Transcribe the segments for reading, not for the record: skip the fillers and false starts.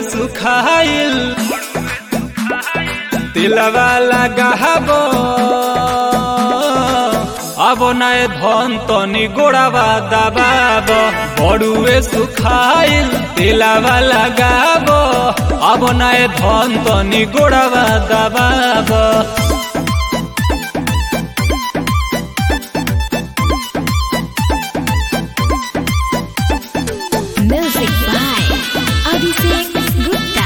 सुखाइल तिलवा लगाबो अब नए धन तनी गोड़ावा दबाबो बड़ुए सुखाइल तिलवा लगाबो अब नए धन तनी गोड़ावा दबाबो Music by Abhishek Gupta.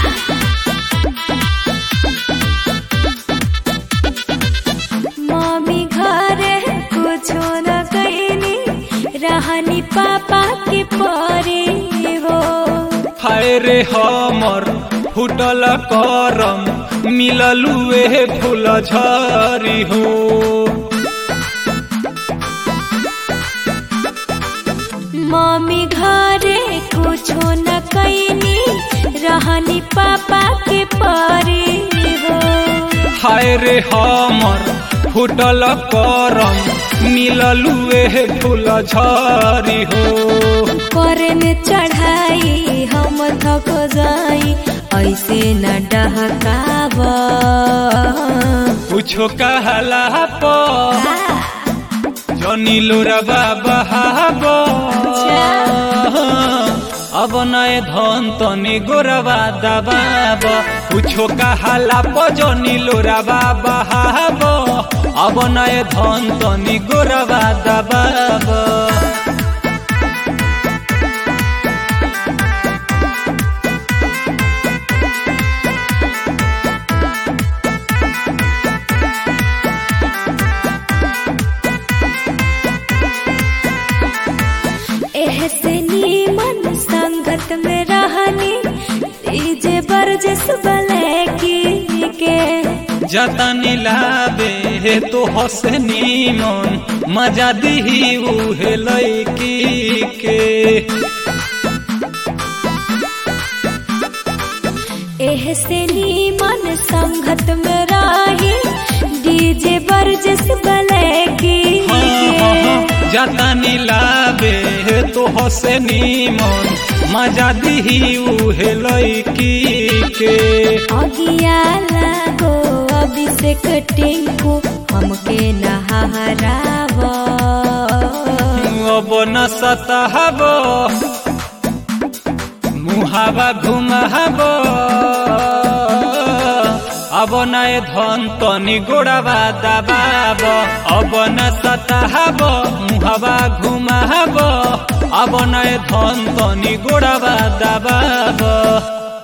Mummy घरे कुछो न कइनी रहनी पापा के परे हो हाय रे हमर फुटल करम मिललुए फूल झरी हो मम्मी घरे कुछो न कइनी रहनी पापा के परे हो हाय रे हमर फुटल करम मिललुए फूल झरी हो करे में चढ़ाई हम थक जाई ऐसे न डहकाव कुछो कहला जनी लोरबा बहाबो अब नए धन तनी गोरबा दबाबो कुछो कहला जनी लोरबा बहाबो अब नए धन तनी गोरबा दबाबो ऐसे नीमन संगत में रहनी डीजे बरजस बलेकी के जतनी लाबे तो हसनी मन मजा दिही उहे लैकी के ऐसे नीमन संगत में रही डीजे बरजस बलेकी जतनी लाबे तो हसनी मन मजा दिही उहे लैकी के अगिया लागो अभिषेक टिंकू हमके नहराव अब न सताहबो मुहावा घुमाबो अब नए धन तनी गोड़ावा दबाबो अब न सताहबो मुहावा घुमाबो अब नए धन तनी गोड़ावा दबाबो।